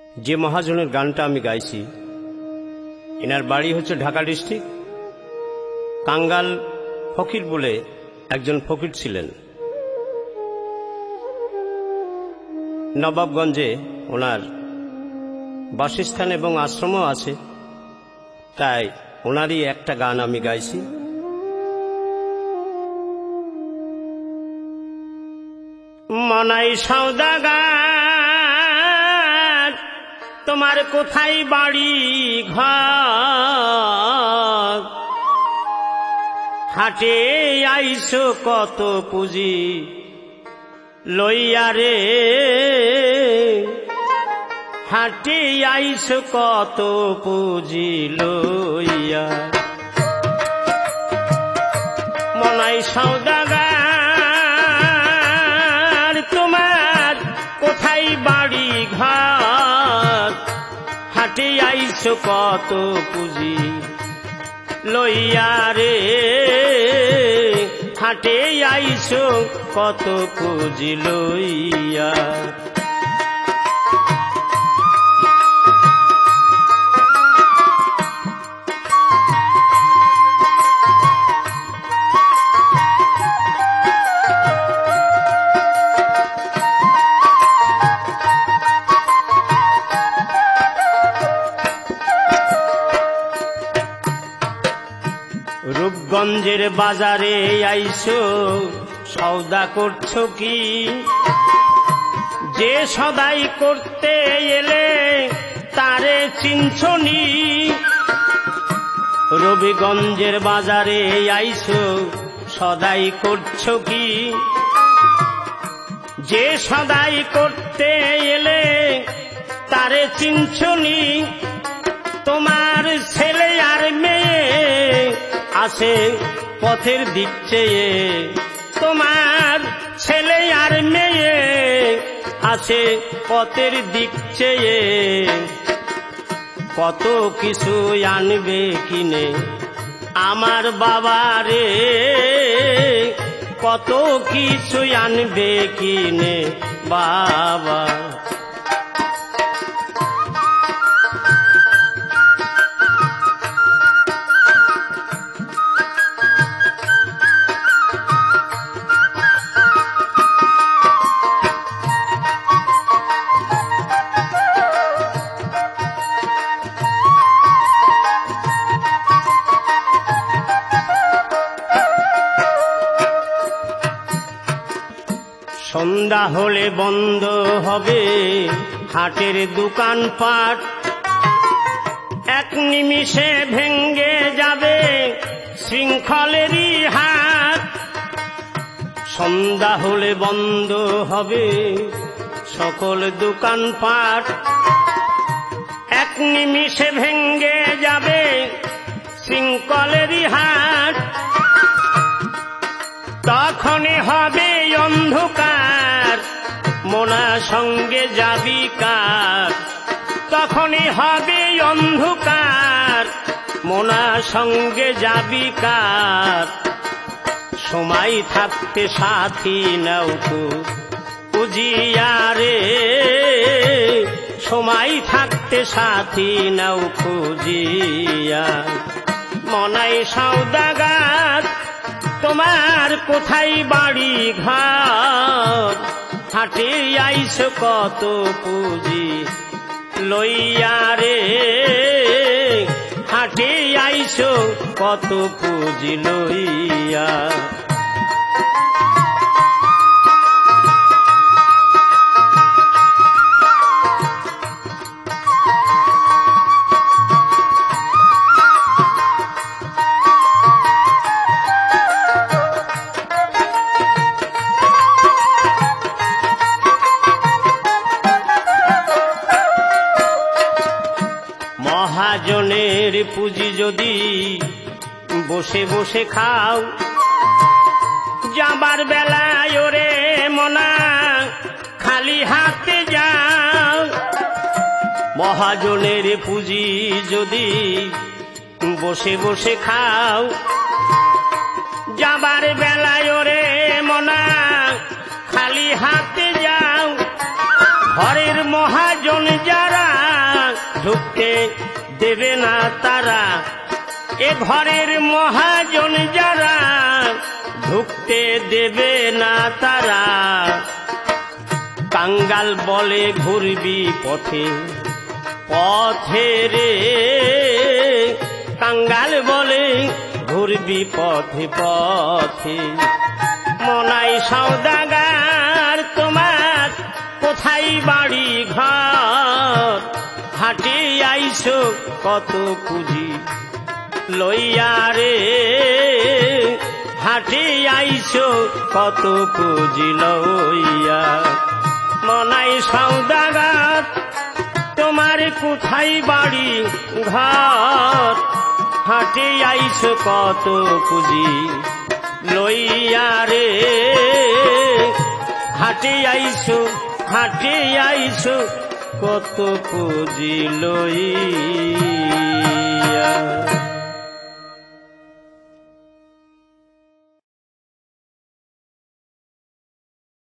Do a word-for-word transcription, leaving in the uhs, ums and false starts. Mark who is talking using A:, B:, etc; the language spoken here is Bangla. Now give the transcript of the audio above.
A: যে মহাজনের গানটা আমি গাইছি এনার বাড়ি হচ্ছে ঢাকা ডিস্ট্রিক্ট। কাঙ্গাল ফকির বলে একজন ফকির ছিলেন। নবাবগঞ্জে ওনার বাসস্থান এবং আশ্রমও আছে, তাই ওনারই একটা গান আমি গাইছি। মনাই সওদাগার তোমার কোথায় বাড়ি ঘর, হাটে আইসো কত পুঁজি লইয়া রে, হাটে আইসো কত পুঁজি লইয়া। মনাই সওদাগার তোমার কোথায় বাড়ি ঘর, হাটে আইসো কত পুঁজি লইয়া রে, হাটে আইসো কত পুঁজি লইয়া। রূপগঞ্জের বাজারে আইসো সওদা করছো কি, যে সদাই করতে এলে তারে চিনছনি। রবিগঞ্জের বাজারে আইসো সদাই করছো কি, যে সদাই করতে এলে তারে চিনছনি। তোমার ছেলে আর মেয়ে আছে পথের দিক চেয়ে, তোমার ছেলে আর মেয়ে আছে পথের দিক চেয়ে। কত কিছু আনবে কিনে আমার বাবা রে, কত কিছু আনবে কিনে বাবা। সন্ধ্যা হলে বন্ধ হবে হাটের দোকানপাট, এক নিমিষে ভেঙ্গে যাবে শৃঙ্খলেরই হাট। সন্ধ্যা হলে বন্ধ হবে সকল দোকানপাট, এক নিমিষে ভেঙ্গে যাবে শৃঙ্খলেরই হাট। তখনই হবে অন্ধকার মোনা সঙ্গে যাবি কার, তখনই হবে অন্ধকার মোনা সঙ্গে যাবি কার। সময় থাকতে সাথী নাও তো খুঁজিয়া রে, সময় থাকতে সাথী নাও খুঁজিয়া। মনাই সওদাগার তোমার কোথায় বাড়ি ঘর, হাটে আইসো কত পুঁজি লইয়া রে, হাটে আইসো কত পুঁজি লইয়া। মহাজনের পুঁজি যদি বসে বসে খাও, যাবার বেলায় ওরে মনা খালি হাতে যাও। মহাজনের পুঁজি যদি বসে বসে খাও, যাবার বেলায় ওরে মনা খালি হাতে যাও। ঘরের মহাজন যারা ঢুকতে দেবে না তারা, এ ঘরের মহাজন যারা ঢুকতে দেবে না তারা। কাঙ্গাল বলে ঘুরবি পথে পথে রে, কাঙ্গাল বলে ঘুরবি পথে পথে। মনাই সওদাগার তোমার কোথায় বাড়ি ঘর, হাটে আইসো কত পুঁজি লইয়া রে, হাটে আইসো কত পুঁজি লইয়া। মনাই সওদাগার তোমার কোথায় বাড়ি ঘর, হাটে আইসো কত পুঁজি লইয়া রে, হাটে আইসো হাটে আইসো কত পুঁজি লইয়া।